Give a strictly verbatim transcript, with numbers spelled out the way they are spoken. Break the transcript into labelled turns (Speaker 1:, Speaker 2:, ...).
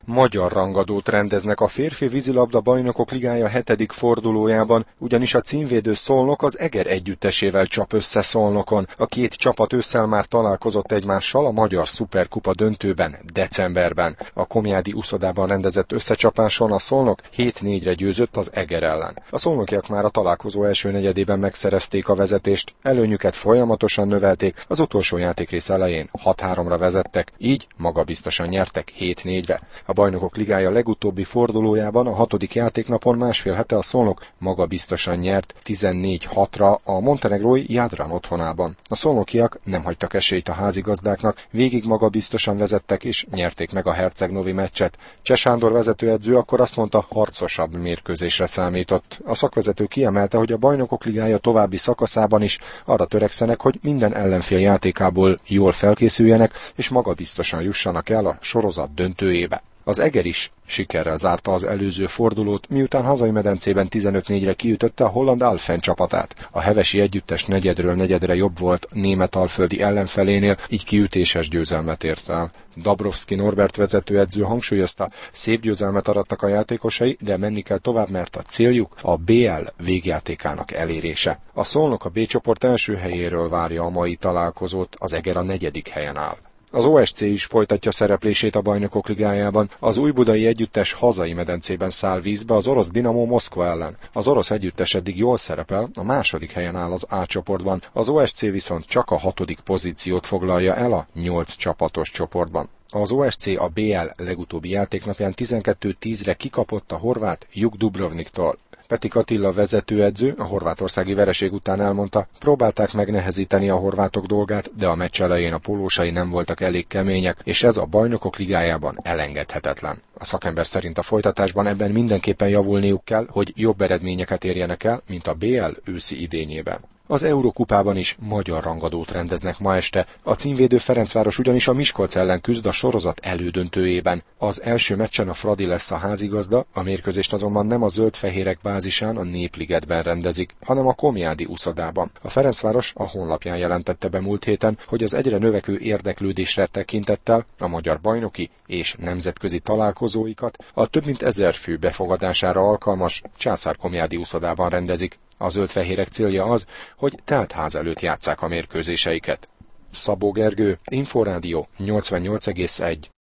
Speaker 1: Magyar rangadót rendeznek a férfi vízilabda bajnokok ligája hetedik fordulójában, ugyanis a címvédő Szolnok az Eger együttesével csap össze Szolnokon. A két csapat ősszel már találkozott egymással a Magyar Szuperkupa döntőben, decemberben. A Komjádi úszodában rendezett összecsapáson a Szolnok hét négyre győzött az Eger ellen. A szolnokiak már a találkozó első negyedében megszerezték a vezetést, előnyüket folyamatosan növelték, az utolsó játékrész elején hat háromra vezettek, így magabiztosan nyertek hét négyre. A Bajnokok Ligája legutóbbi fordulójában a hatodik játéknapon másfél hete a Szolnok magabiztosan nyert tizennégy hatra a montenegrói Jadran otthonában. A szolnokiak nem hagytak esélyt a házigazdáknak, végig magabiztosan vezettek és nyerték meg a hercegnovi meccset. Cseh Sándor vezetőedző akkor azt mondta, harcosabb mérkőzésre számított. A szakvezető kiemelte, hogy a Bajnokok Ligája további szakaszában is arra törekszenek, hogy minden ellenfél játékából jól felkészüljenek és magabiztosan jussanak el a sorozat döntőjébe. Az Eger is sikerrel zárta az előző fordulót, miután hazai medencében tizenöt négyre kiütötte a holland Alphen csapatát. A hevesi együttes negyedről negyedre jobb volt német alföldi ellenfelénél, így kiütéses győzelmet ért el. Dabrowski Norbert vezetőedző hangsúlyozta, szép győzelmet arattak a játékosai, de menni kell tovább, mert a céljuk a bé el végjátékának elérése. A Szolnok a B csoport első helyéről várja a mai találkozót, az Eger a negyedik helyen áll. Az o es cé is folytatja szereplését a Bajnokok Ligájában. Az újbudai együttes hazai medencében száll vízbe az orosz Dinamo Moszkva ellen. Az orosz együttes eddig jól szerepel, a második helyen áll az A csoportban, az o es cé viszont csak a hatodik pozíciót foglalja el a nyolc csapatos csoportban. Az o es cé a bé el legutóbbi játéknapján tizenkettő tízre kikapott a horvát Juk Dubrovniktól. Petik Attila vezetőedző a horvátországi vereség után elmondta, próbálták megnehezíteni a horvátok dolgát, de a meccs elején a pólósai nem voltak elég kemények, és ez a Bajnokok Ligájában elengedhetetlen. A szakember szerint a folytatásban ebben mindenképpen javulniuk kell, hogy jobb eredményeket érjenek el, mint a bé el őszi idényében. Az Eurokupában is magyar rangadót rendeznek ma este. A címvédő Ferencváros ugyanis a Miskolc ellen küzd a sorozat elődöntőjében. Az első meccsen a Fradi lesz a házigazda, a mérkőzést azonban nem a zöld-fehérek bázisán a Népligetben rendezik, hanem a Komjádi úszodában. A Ferencváros a honlapján jelentette be múlt héten, hogy az egyre növekvő érdeklődésre tekintettel a magyar bajnoki és nemzetközi találkozóikat a több mint ezer fő befogadására alkalmas Császár-Komjádi úszodában rendezik. A zöld-fehérek célja az, hogy telt ház előtt játsszák a mérkőzéseiket. Szabó Gergő, Inforádió nyolcvannyolc egész egy.